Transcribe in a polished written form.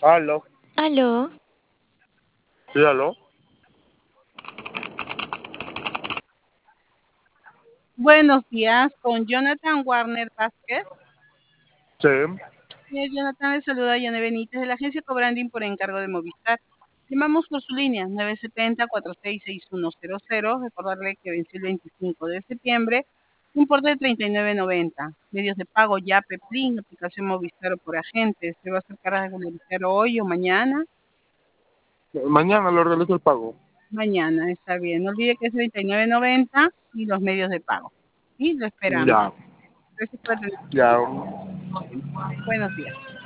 Aló, Aló, sí, aló. Buenos días, con Jonathan Warner Vázquez. Sí, Jonathan, le saluda Yane Benítez de la agencia Cobranding por encargo de Movistar. Llamamos por su línea 970-466100. Recordarle que venció el 25 de septiembre. Importe de 39.90. Medios de pago Yape, Plin, aplicación Movistar o por agente. ¿Se va a acercar a regularizar hoy o mañana? mañana lo realizo el pago. Mañana, está bien. No olvide que es 39.90 y los medios de pago. Y lo esperamos. Ya, Gracias por atender. ya. Buenos días.